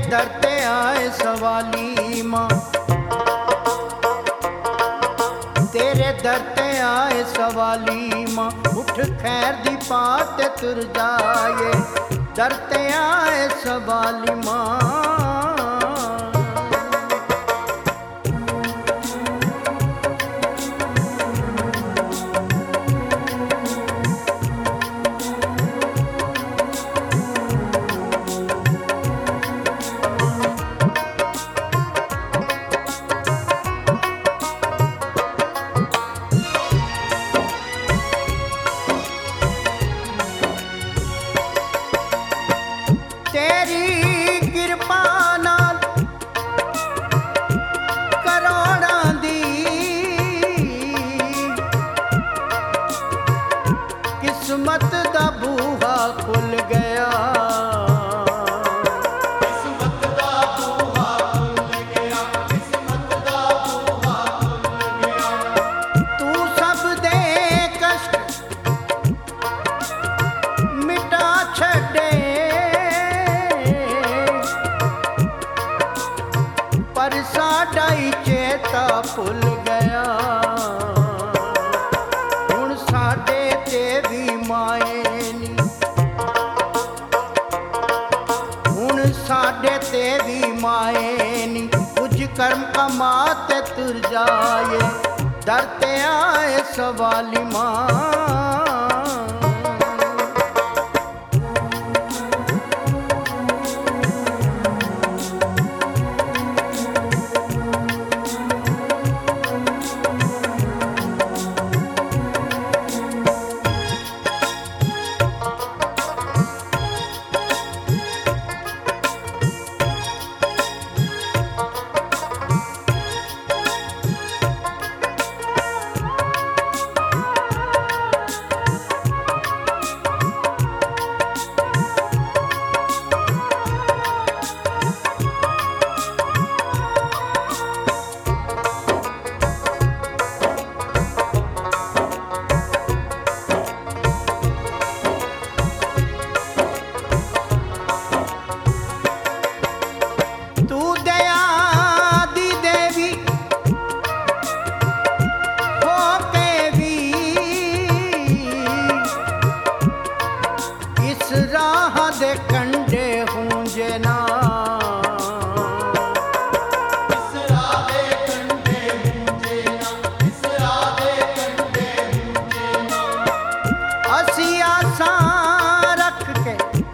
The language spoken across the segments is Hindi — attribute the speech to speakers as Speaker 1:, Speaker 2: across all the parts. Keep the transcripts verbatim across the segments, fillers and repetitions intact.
Speaker 1: दर ते आए सवाली माँ, तेरे दर ते आए सवाली माँ, उठ खैर दी पाते तुर जाए, दर ते आए सवाली माँ। किस्मत दा बूहा खुल गया,
Speaker 2: किस्मत दा बूहा खुल गया, किस्मत दा बूहा खुल गया।
Speaker 1: तू सब दे कष्ट मिटा छड़े, पर साडा ही चेता भुल गया, हुण साडे ते भी माए नी, हुण साडे ते भी माए नी, कुछ कर्म कमा ते तुर जाए, दर ते आए सवाली माँ। दे कंडे हूंजे ना,
Speaker 2: इस राह दे कंडे हूंजे ना, इस राह दे कंडे हूंजे ना।
Speaker 1: असी आसां रख के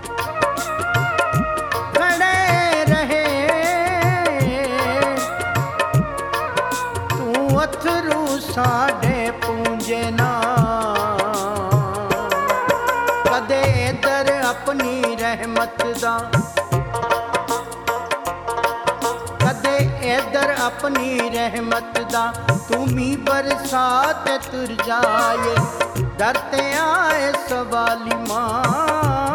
Speaker 1: खड़े रहे, तू अथरू साडे पूंजे ना, कदे इधर अपनी रहमत दा, कदे इधर अपनी रहमत दा, तू मी बरसात तुर जाए, दर ते आए सवाली माँ।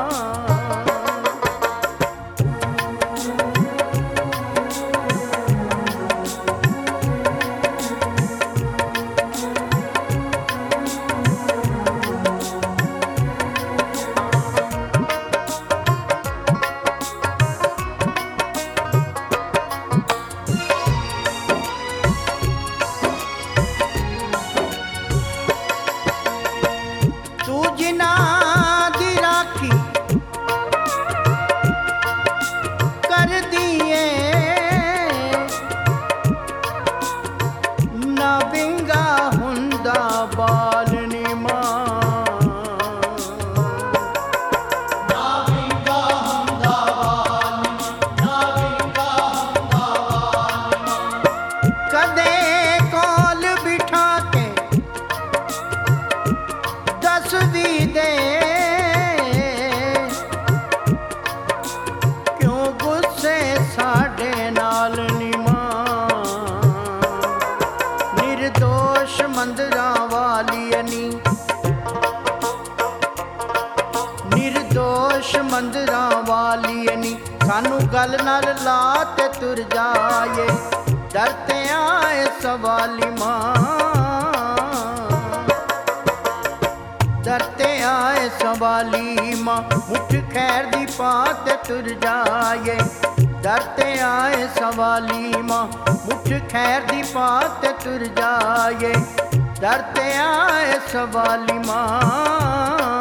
Speaker 1: जिना दी राखी कर दिए, ना विंगा हुंदा बालनी मां,
Speaker 2: ना विंगा हुंदा बालनी, ना विंगा हुंदा बालनी।
Speaker 1: कदे कोल बिठा के दस दी दे, क्यों गुस्से साडे नाल नी मां, निर्दोष मंदरां वाली नी, निर्दोष मंदरां वाली नी, सानू गल नाल ला ते तुर जाए, दर ते आए सवाली मां। दर ते आए सवाली माँ, मुठ खैर दी पाते तुर जाए, डरते आए सवाली माँ मुठ खैर दी पाते तुर जाए डरते आए सवाली माँ